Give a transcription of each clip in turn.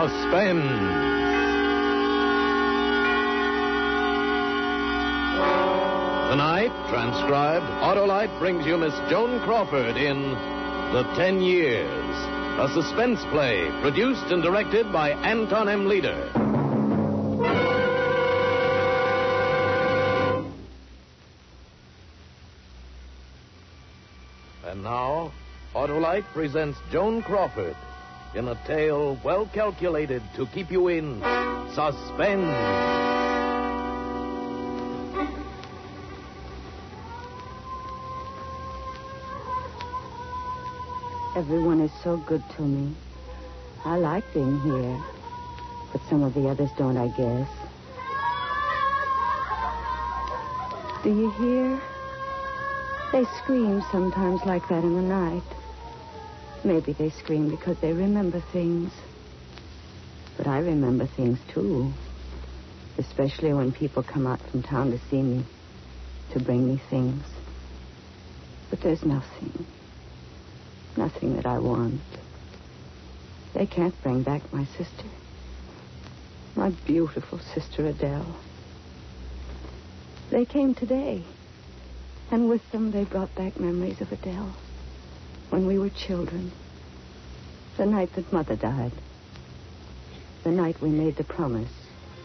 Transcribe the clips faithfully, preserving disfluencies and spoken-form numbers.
Suspense. Tonight, transcribed, Autolite brings you Miss Joan Crawford in The Ten Years, a suspense play produced and directed by Anton M. Leader. And now, Autolite presents Joan Crawford in a tale well calculated to keep you in suspense. Everyone is so good to me. I like being here. But some of the others don't, I guess. Do you hear? They scream sometimes like that in the night. Maybe they scream because they remember things. But I remember things, too. Especially when people come out from town to see me, to bring me things. But there's nothing. Nothing that I want. They can't bring back my sister. My beautiful sister Adele. They came today. And with them they brought back memories of Adele. When we were children. The night that Mother died. The night we made the promise.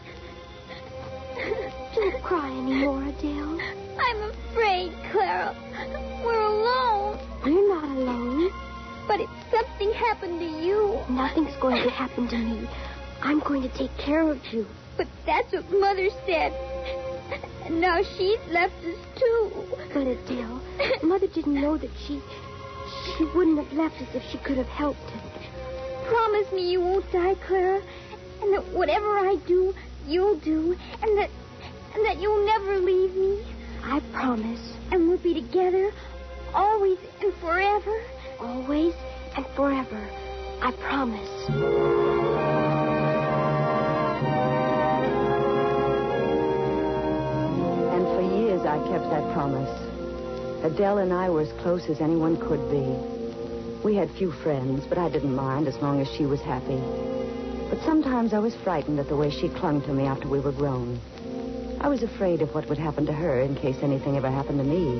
Don't cry anymore, Adele. I'm afraid, Clara. We're alone. We're not alone. But if something happened to you... Nothing's going to happen to me. I'm going to take care of you. But that's what Mother said. And now she's left us, too. But, Adele, Mother didn't know that she... She wouldn't have left us if she could have helped it. Promise me you won't die, Clara. And that whatever I do, you'll do. And that... And that you'll never leave me. I promise. And we'll be together always and forever. Always and forever. I promise. And for years I kept that promise. Adele and I were as close as anyone could be. We had few friends, but I didn't mind as long as she was happy. But sometimes I was frightened at the way she clung to me after we were grown. I was afraid of what would happen to her in case anything ever happened to me.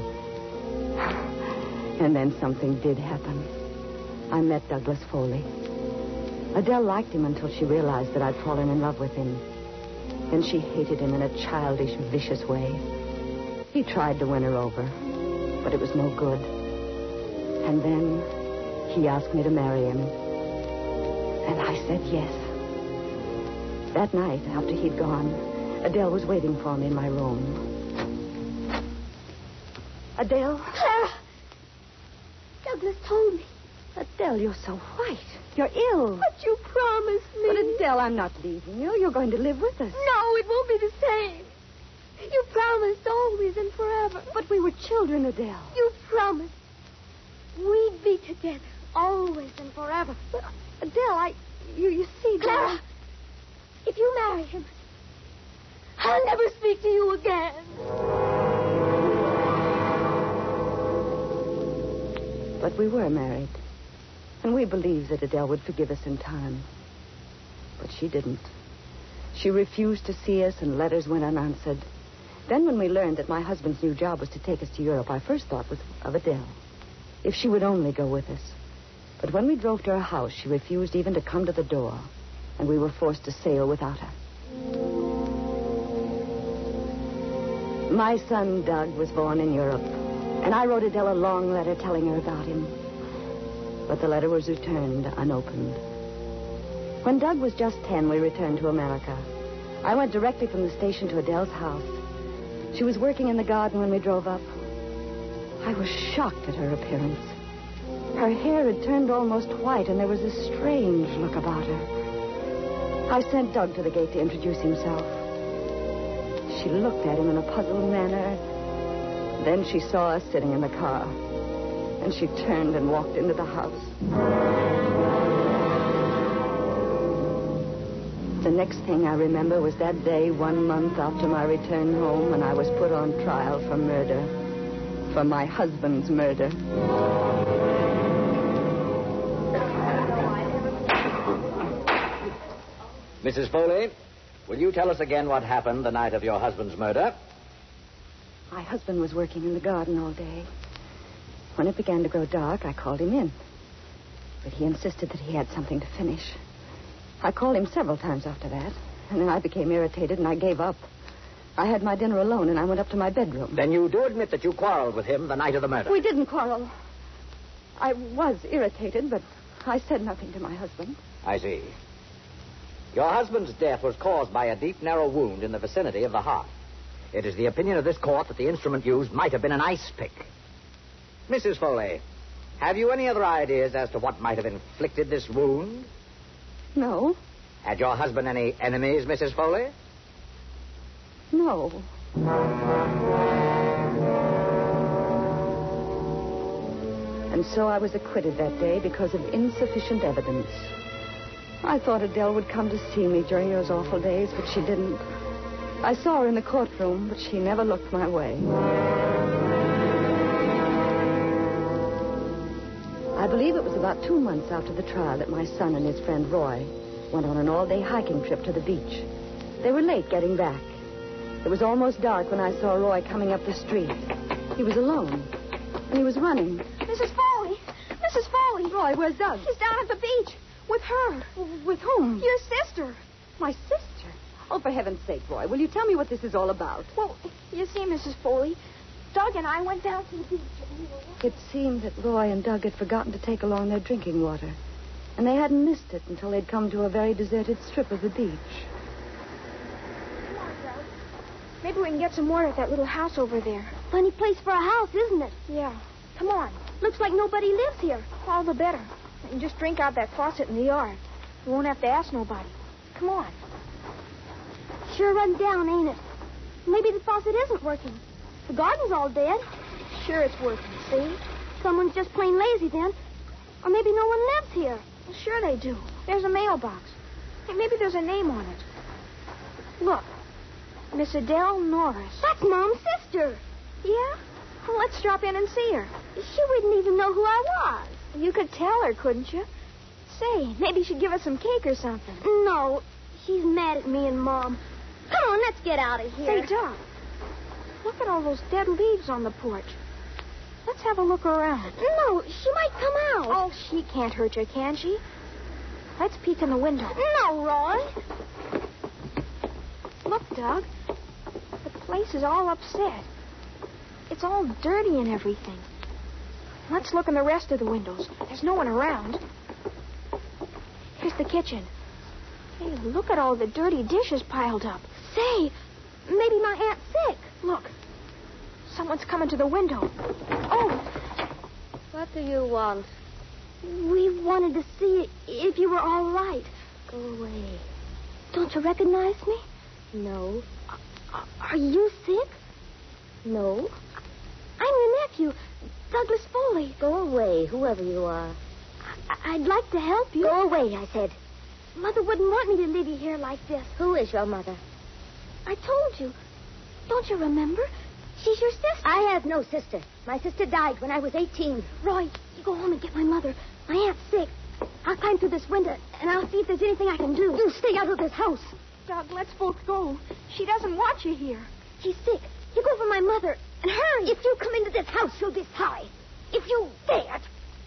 And then something did happen. I met Douglas Foley. Adele liked him until she realized that I'd fallen in love with him. Then she hated him in a childish, vicious way. He tried to win her over, but it was no good. And then he asked me to marry him. And I said yes. That night, after he'd gone, Adele was waiting for me in my room. Adele? Clara! Douglas told me. Adele, you're so white. You're ill. But you promised me. But, Adele, I'm not leaving you. You're going to live with us. No, it won't be the same. You promised always and forever. But we were children, Adele. You promised we'd be together always and forever. But, Adele, I... You, you see, Clara, Adele... if you marry him, I'll never speak to you again. But we were married. And we believed that Adele would forgive us in time. But she didn't. She refused to see us, and letters went unanswered. Then when we learned that my husband's new job was to take us to Europe, our first thought was of Adele. If she would only go with us. But when we drove to her house, she refused even to come to the door. And we were forced to sail without her. My son, Doug, was born in Europe. And I wrote Adele a long letter telling her about him. But the letter was returned unopened. When Doug was just ten, we returned to America. I went directly from the station to Adele's house. She was working in the garden when we drove up. I was shocked at her appearance. Her hair had turned almost white, and there was a strange look about her. I sent Doug to the gate to introduce himself. She looked at him in a puzzled manner. Then she saw us sitting in the car, and she turned and walked into the house. The next thing I remember was that day, one month after my return home, when I was put on trial for murder. For my husband's murder. Missus Foley, will you tell us again what happened the night of your husband's murder? My husband was working in the garden all day. When it began to grow dark, I called him in. But he insisted that he had something to finish. I called him several times after that, and then I became irritated and I gave up. I had my dinner alone and I went up to my bedroom. Then you do admit that you quarreled with him the night of the murder? We didn't quarrel. I was irritated, but I said nothing to my husband. I see. Your husband's death was caused by a deep, narrow wound in the vicinity of the heart. It is the opinion of this court that the instrument used might have been an ice pick. Missus Foley, have you any other ideas as to what might have inflicted this wound? No. Had your husband any enemies, Missus Foley? No. And so I was acquitted that day because of insufficient evidence. I thought Adele would come to see me during those awful days, but she didn't. I saw her in the courtroom, but she never looked my way. I believe it was about two months after the trial that my son and his friend Roy went on an all-day hiking trip to the beach. They were late getting back. It was almost dark when I saw Roy coming up the street. He was alone, and he was running. Missus Foley! Missus Foley! Roy, where's Doug? He's down at the beach. With her. With whom? Your sister. My sister? Oh, for heaven's sake, Roy, will you tell me what this is all about? Well, you see, Missus Foley, Doug and I went down to the beach. And we were... It seemed that Roy and Doug had forgotten to take along their drinking water, and they hadn't missed it until they'd come to a very deserted strip of the beach. Come on, Doug. Maybe we can get some water at that little house over there. Funny place for a house, isn't it? Yeah. Come on. Looks like nobody lives here. All the better. We can just drink out that faucet in the yard. We won't have to ask nobody. Come on. Sure run down, ain't it? Maybe the faucet isn't working. The garden's all dead. Sure it's working, see? Someone's just plain lazy then. Or maybe no one lives here. Well, sure they do. There's a mailbox. Hey, maybe there's a name on it. Look. Miss Adele Norris. That's Mom's sister. Yeah? Well, let's drop in and see her. She wouldn't even know who I was. You could tell her, couldn't you? Say, maybe she'd give us some cake or something. No, she's mad at me and Mom. Come on, let's get out of here. Say, Doc, look at all those dead leaves on the porch. Let's have a look around. No, she might come out. Oh, she can't hurt you, can she? Let's peek in the window. No, Roy. Look, Doug. The place is all upset. It's all dirty and everything. Let's look in the rest of the windows. There's no one around. Here's the kitchen. Hey, look at all the dirty dishes piled up. Say, maybe my Aunt's sick. Look, someone's coming to the window. Oh. What do you want? We wanted to see if you were all right. Go away. Don't you recognize me? No. Uh, are you sick? No. I'm your nephew, Douglas Foley. Go away, whoever you are. I- I'd like to help you. Go away, I said. Mother wouldn't want me to leave you here like this. Who is your mother? I told you. Don't you remember? She's your sister. I have no sister. My sister died when I was eighteen. Roy, you go home and get my mother. My aunt's sick. I'll climb through this window, and I'll see if there's anything I can do. You stay out of this house. Doug, let's both go. She doesn't want you here. She's sick. You go for my mother, and hurry. If you come into this house, you'll be sorry. If you dare.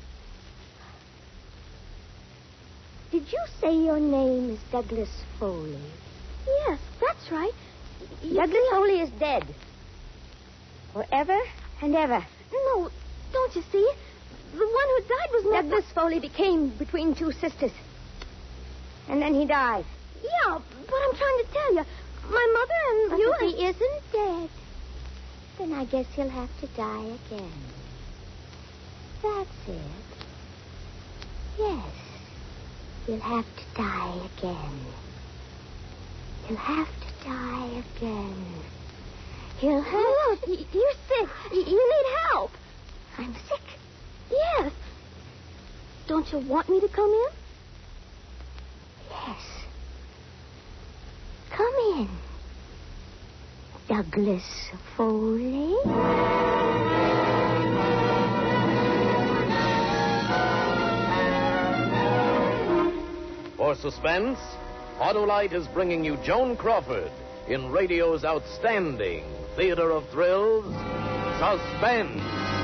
Did you say your name is Douglas Foley? Yes, that's right. You Douglas see, Foley is dead. Forever and ever. No, don't you see? The one who died was my... Douglas Foley became between two sisters. And then he died. Yeah, but I'm trying to tell you. My mother and But you... if he isn't dead, then I guess he'll have to die again. That's it. Yes. He'll have to die again. He'll have to die again. He'll have... Look, y- you're sick. Y- you need help. I'm sick. Yes. Don't you want me to come in? Yes. Come in. Douglas Foley. For suspense Autolite is bringing you Joan Crawford in radio's outstanding theater of thrills, Suspense.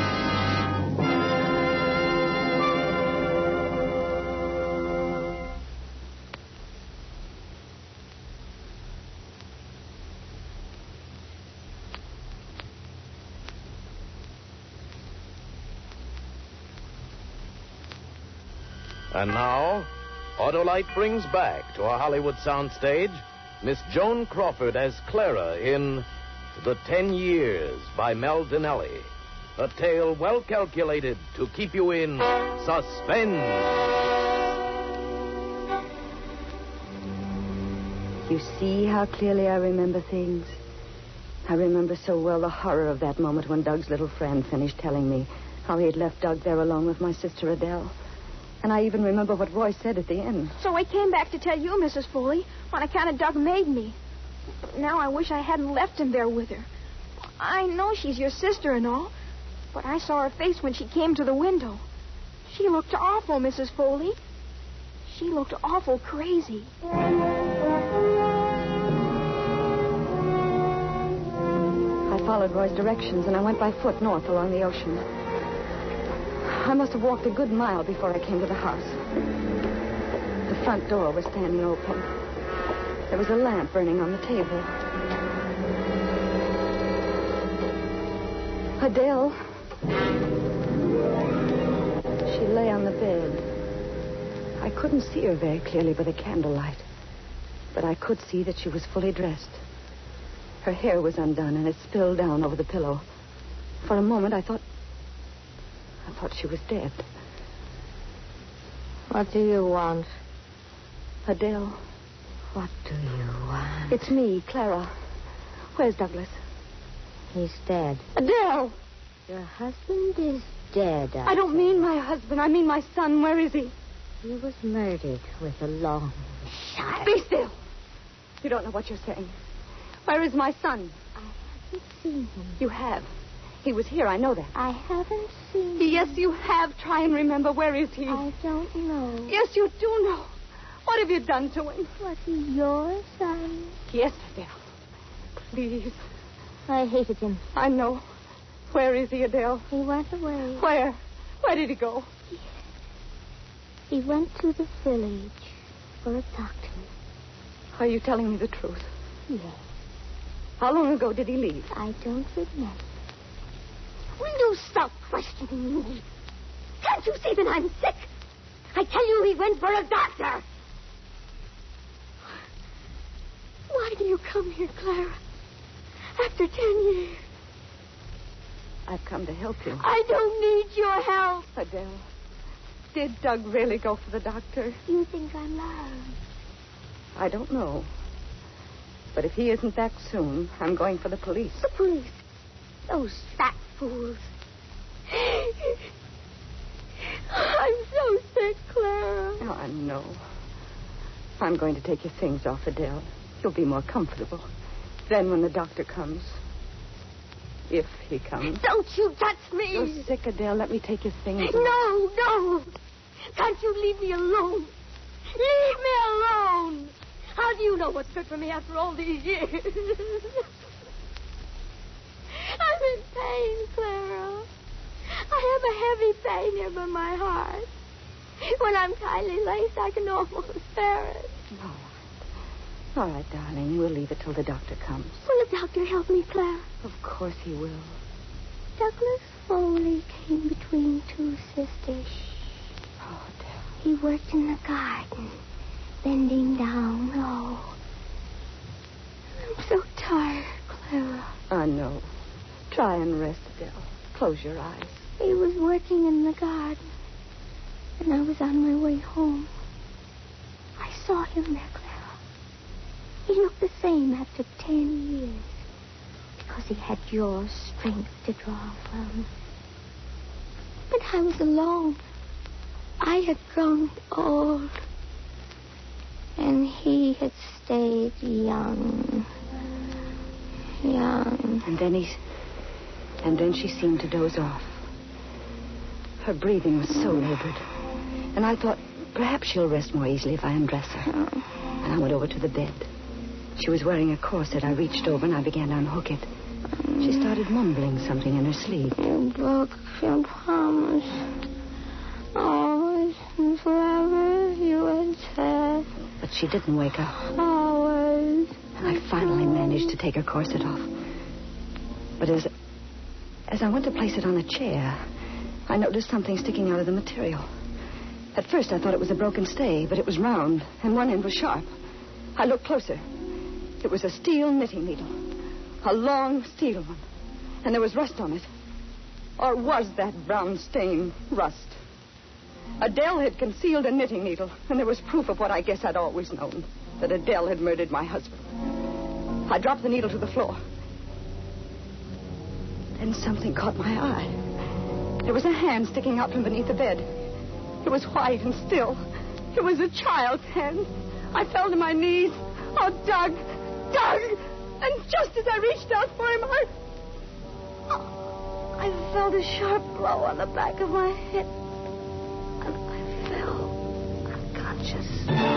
And now, Autolite brings back to our Hollywood soundstage Miss Joan Crawford as Clara in The Ten Years by Mel Dinelli. A tale well calculated to keep you in suspense. You see how clearly I remember things? I remember so well the horror of that moment when Doug's little friend finished telling me how he had left Doug there alone with my sister Adele. And I even remember what Roy said at the end. So I came back to tell you, Missus Foley, on account of Doug made me. Now I wish I hadn't left him there with her. I know she's your sister and all, but I saw her face when she came to the window. She looked awful, Missus Foley. She looked awful crazy. I followed Roy's directions, and I went by foot north along the ocean. I must have walked a good mile before I came to the house. The front door was standing open. There was a lamp burning on the table. Adele. She lay on the bed. I couldn't see her very clearly by the candlelight, but I could see that she was fully dressed. Her hair was undone, and it spilled down over the pillow. For a moment, I thought... I thought she was dead. What do you want? Adele. What do you want? It's me, Clara. Where's Douglas? He's dead. Adele! Your husband is dead. I, I don't say. mean my husband. I mean my son. Where is he? He was murdered with a long shot. Be still. You don't know what you're saying. Where is my son? I haven't seen him. You have. He was here. I know that. I haven't seen Yes, him. you have. Try and remember. Where is he? I don't know. Yes, you do know. What have you done to him? Was he your son? Yes, Adele. Please. I hated him. I know. Where is he, Adele? He went away. Where? Where did he go? He went to the village for a doctor. Are you telling me the truth? Yes. How long ago did he leave? I don't remember. Will you stop questioning me? Can't you see that I'm sick? I tell you he went for a doctor. Why do you come here, Clara? After ten years. I've come to help you. I don't need your help. Adele, did Doug really go for the doctor? You think I'm lying? I don't know. But if he isn't back soon, I'm going for the police. The police. Those fat fools. I'm so sick, Clara. Oh, I know. I'm going to take your things off, Adele. You'll be more comfortable. Then when the doctor comes, if he comes... Don't you touch me. You're sick, Adele. Let me take your things off. No, no. Can't you leave me alone? Leave me alone. How do you know what's good for me after all these years? I'm in pain, Clara. I have a heavy pain here by my heart. When I'm tightly laced, I can almost bear it. All right. All right, darling. We'll leave it till the doctor comes. Will the doctor help me, Clara? Of course he will. Douglas Foley came between two sisters. Oh, Adele. He worked in the garden, bending down low. I'm so tired, Clara. I know. Try and rest, Adele. Close your eyes. He was working in the garden, and I was on my way home. I saw him there, Clara. He looked the same after ten years, because he had your strength to draw from. But I was alone. I had grown old. And he had stayed young. Young. And then he... And then she seemed to doze off. Her breathing was so labored. And I thought, perhaps she'll rest more easily if I undress her. Oh. And I went over to the bed. She was wearing a corset. I reached over and I began to unhook it. She started mumbling something in her sleep. You broke your promise. Always and forever, you had said. But she didn't wake up. Always. I finally managed to take her corset off. But as, as I went to place it on a chair, I noticed something sticking out of the material. At first, I thought it was a broken stay, but it was round, and one end was sharp. I looked closer. It was a steel knitting needle. A long steel one. And there was rust on it. Or was that brown stain rust? Adele had concealed a knitting needle, and there was proof of what I guess I'd always known, that Adele had murdered my husband. I dropped the needle to the floor. Then something caught my eye. There was a hand sticking out from beneath the bed. It was white and still. It was a child's hand. I fell to my knees. Oh, Doug! Doug! And just as I reached out for him, I... Oh, I felt a sharp blow on the back of my head. And I fell unconscious.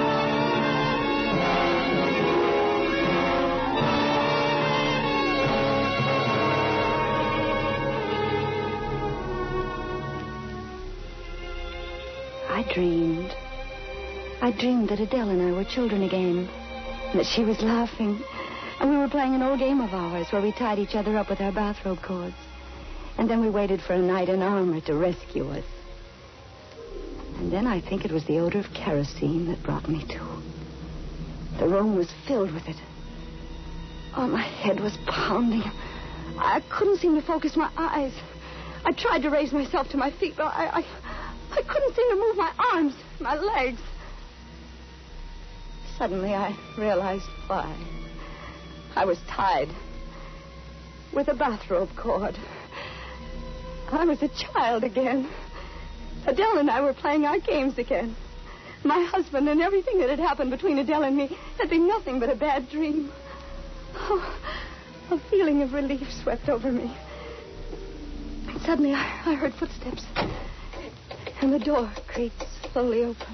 I dreamed. I dreamed that Adele and I were children again. And that she was laughing. And we were playing an old game of ours where we tied each other up with our bathrobe cords. And then we waited for a knight in armor to rescue us. And then I think it was the odor of kerosene that brought me to. The room was filled with it. Oh, my head was pounding. I couldn't seem to focus my eyes. I tried to raise myself to my feet, but I, I, I couldn't seem to move my arms, my legs. Suddenly, I realized why. I was tied with a bathrobe cord. I was a child again. Adele and I were playing our games again. My husband and everything that had happened between Adele and me had been nothing but a bad dream. Oh, a feeling of relief swept over me. And suddenly I, I heard footsteps. And the door creaked slowly open.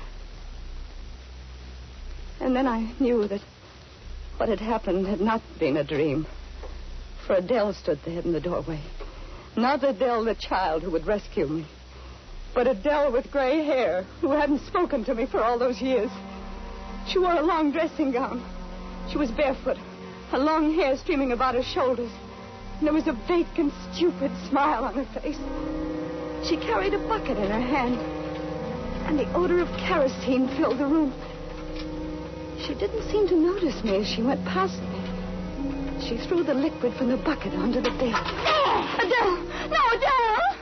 And then I knew that what had happened had not been a dream. For Adele stood there in the doorway. Not Adele, the child who would rescue me, but Adele with gray hair who hadn't spoken to me for all those years. She wore a long dressing gown. She was barefoot, her long hair streaming about her shoulders. And there was a vacant, stupid smile on her face. She carried a bucket in her hand, and the odor of kerosene filled the room. She didn't seem to notice me as she went past me. She threw the liquid from the bucket onto the bed. Adele! No, Adele!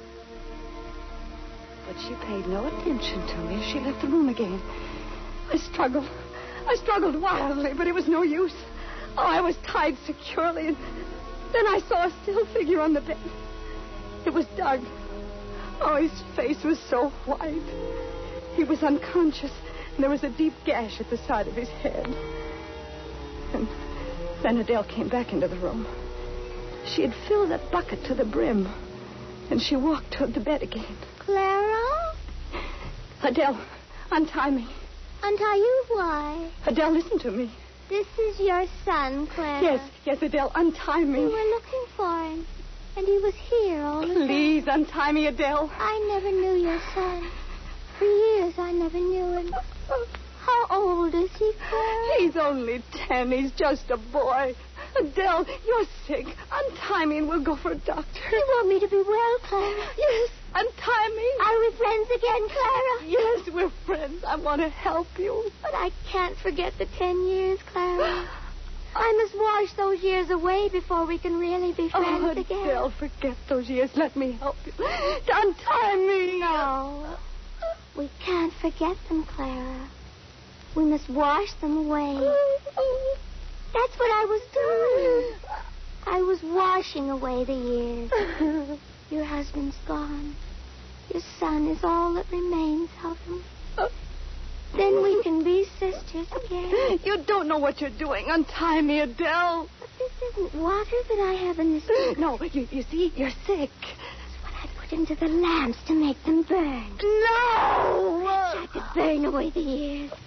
But she paid no attention to me as she left the room again. I struggled. I struggled wildly, but it was no use. Oh, I was tied securely, and then I saw a still figure on the bed. It was Doug. Oh, his face was so white. He was unconscious. And there was a deep gash at the side of his head. And then Adele came back into the room. She had filled that bucket to the brim. And she walked toward the bed again. Clara? Adele, untie me. Untie you? Why? Adele, listen to me. This is your son, Clara. Yes, yes, Adele, untie me. We were looking for him. And he was here all the time. Please, untie me, Adele. I never knew your son. For years, I never knew him. How old is he, Clara? He's only ten. He's just a boy. Adele, you're sick. Untie me and we'll go for a doctor. You want me to be well, Clara? Yes, untie me. Are we friends again, Clara? Yes, we're friends. I want to help you. But I can't forget the ten years, Clara. I must wash those years away before we can really be friends oh, again. Oh, Adele, forget those years. Let me help you. Untie me. No. We can't forget them, Clara. We must wash them away. That's what I was doing. I was washing away the years. Your husband's gone. Your son is all that remains of him. Then we can be sisters again. You don't know what you're doing. Untie me, Adele. But this isn't water that I have in this book. No, you, you see, you're sick. Into the lamps to make them burn. No! I tried to burn away the years.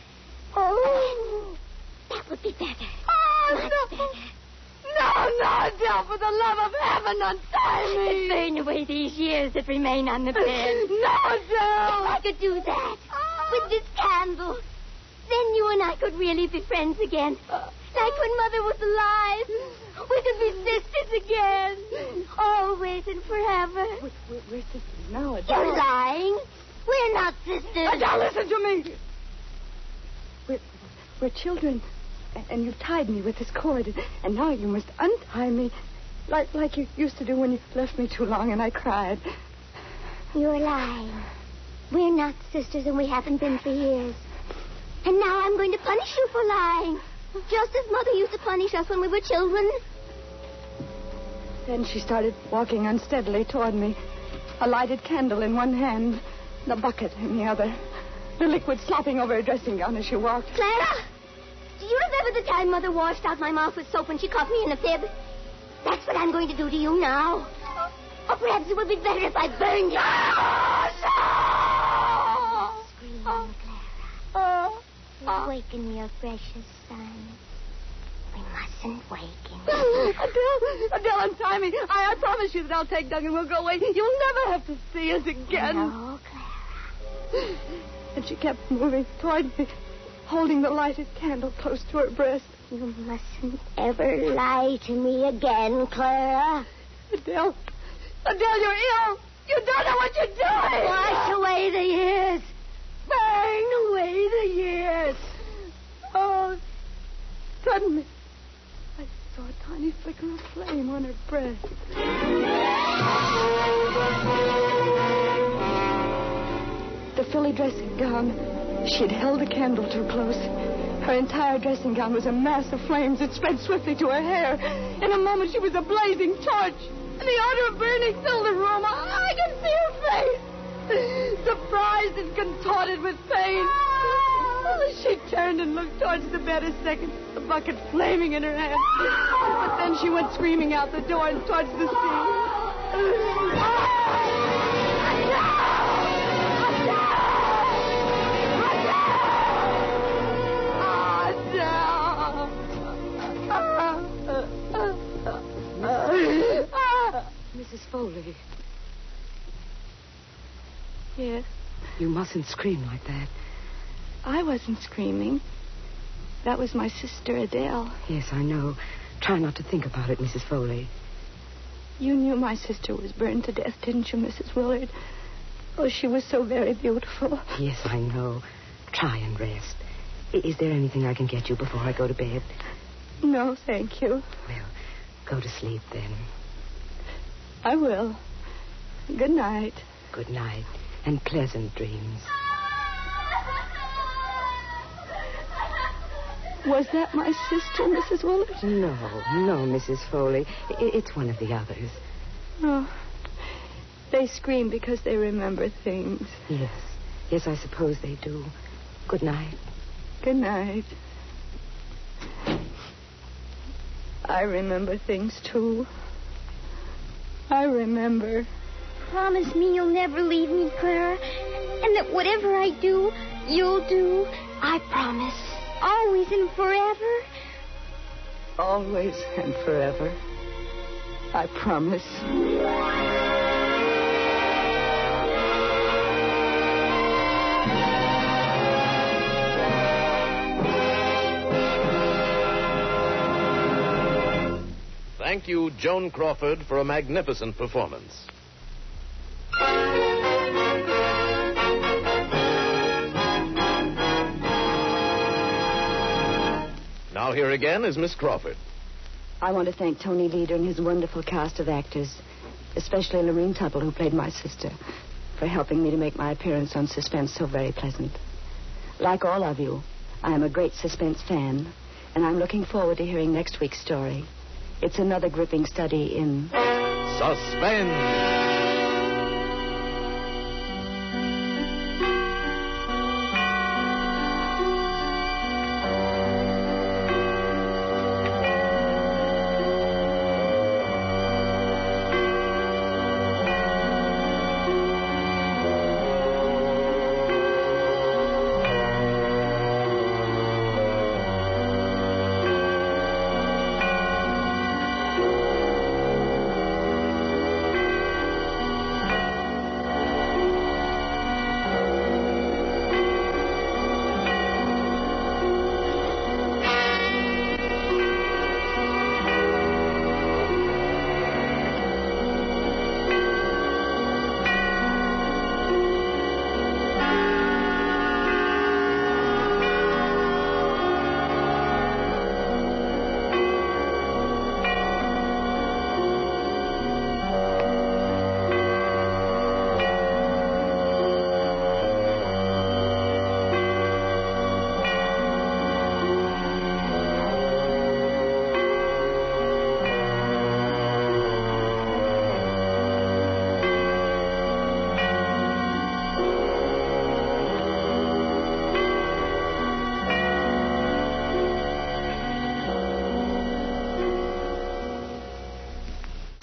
Oh. That would be better. Oh, Much no. better. No, no, Adele, for the love of heaven, untie me. Burn away these years that remain on the bed. No, Adele. If I could do that with this candle, then you and I could really be friends again. Like when Mother was alive. We could be sisters again. Always and forever. We're, we're, we're sisters now, Adele. You're lying. We're not sisters. Adele, listen to me. We're, we're children. And you've tied me with this cord. And now you must untie me. Like, like you used to do when you left me too long and I cried. You're lying. We're not sisters and we haven't been for years. And now I'm going to punish you for lying. Just as Mother used to punish us when we were children. Then she started walking unsteadily toward me. A lighted candle in one hand, the bucket in the other. The liquid slopping over her dressing gown as she walked. Clara! Do you remember the time Mother washed out my mouth with soap when she caught me in a fib? That's what I'm going to do to you now. Or perhaps it would be better if I burned you. No! No! Scream, Clara. Uh, Awaken your precious son. We mustn't waken. Adele, Adele, untie me. I, I promise you that I'll take Doug and we'll go away. You'll never have to see us again. No, Clara. And she kept moving toward me, holding the lighted candle close to her breast. You mustn't ever lie to me again, Clara. Adele, Adele, you're ill. You don't know what you're doing. Wash away the years. Burn away the years. Oh, suddenly, I saw a tiny flicker of flame on her breast. The frilly dressing gown. She'd held the candle too close. Her entire dressing gown was a mass of flames. It spread swiftly to her hair. In a moment, she was a blazing torch. And the odor of burning filled the room. I, I could see her face. Surprised and contorted with pain. She turned and looked towards the bed a second, the bucket flaming in her hand. But then she went screaming out the door and towards the sea. Missus Foley. Yes? You mustn't scream like that. I wasn't screaming. That was my sister, Adele. Yes, I know. Try not to think about it, Missus Foley. You knew my sister was burned to death, didn't you, Missus Willard? Oh, she was so very beautiful. Yes, I know. Try and rest. I- is there anything I can get you before I go to bed? No, thank you. Well, go to sleep then. I will. Good night. Good night, and pleasant dreams. Was that my sister, Missus Willard? No, no, Missus Foley. I- it's one of the others. Oh. They scream because they remember things. Yes. Yes, I suppose they do. Good night. Good night. I remember things, too. I remember. Promise me you'll never leave me, Clara. And that whatever I do, you'll do. I promise. Always and forever. Always and forever. I promise. Thank you, Joan Crawford, for a magnificent performance. Now here again is Miss Crawford. I want to thank Tony Leader and his wonderful cast of actors, especially Lorene Tuttle, who played my sister, for helping me to make my appearance on Suspense so very pleasant. Like all of you, I am a great Suspense fan, and I'm looking forward to hearing next week's story. It's another gripping study in Suspense.